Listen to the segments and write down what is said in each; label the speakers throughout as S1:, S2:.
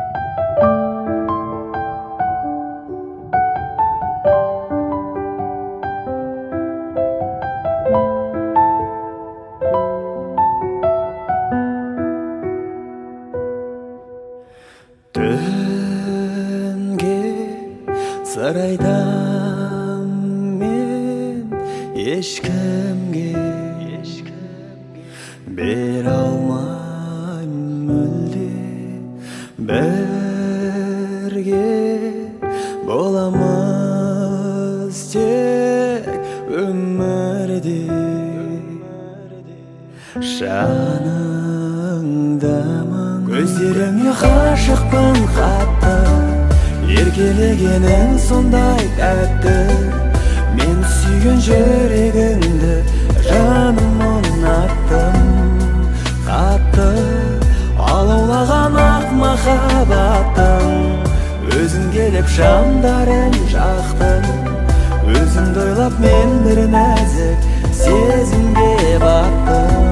S1: Түнге сарайдам мен ешкімге бере алмаймын мүлде. Бірге боламыз тек өмірде. Жаныңдамын, көздеріңе ғашықпын қатты, еркелегенің сондай тәтті. Мен сүйген жүрегіңді жаным ұнаттым қатты. Алаулаған ақ махаббаттың өзің келіп шамдарын жақтың. Өзіңді ойлап мен бір нәзік сезімге баттым.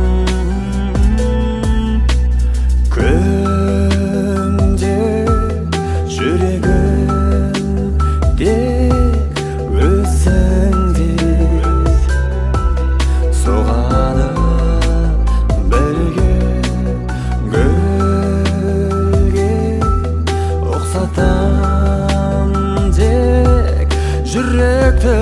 S1: Күнде жүрегім тек өзіңде соғады. Бірге гүлге ұқсатам тек жүректі.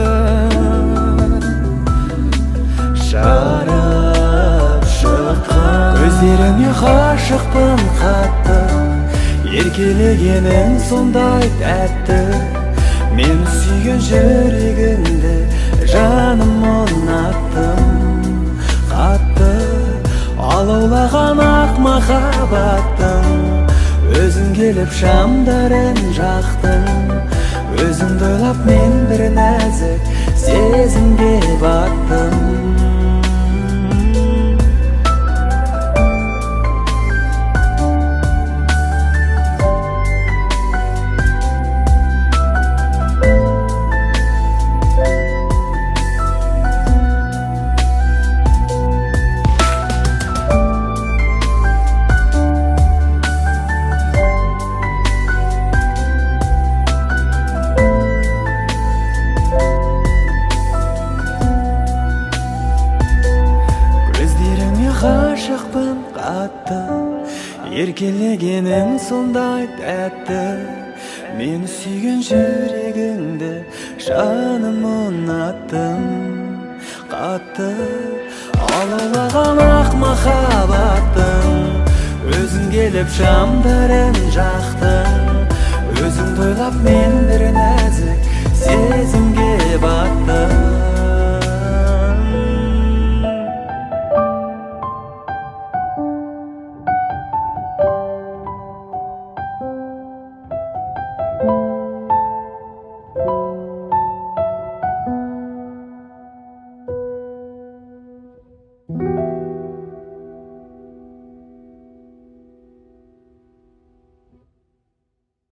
S1: Жарып шыққан көздеріңе ғашықпын қатты, еркелегенің сондай тәтті. Мен сүйген жүрегіңді жаным ұнаттым қатты. Алаулаған ақ махаббаттың өзің келіп шамдарын жақтың. Өзіңді ойлап мен бір нәзік сезімге баттым. Ғашықпын қатты, еркелегенің сондай тәтті. Мен сүйген жүрегіңді жаным ұнаттым қатты. Алаулаған ақ махаббаттың өзің келіп шамдарын жақтың. Өзіңді ойлап мен бір нәзік сезімге баттым.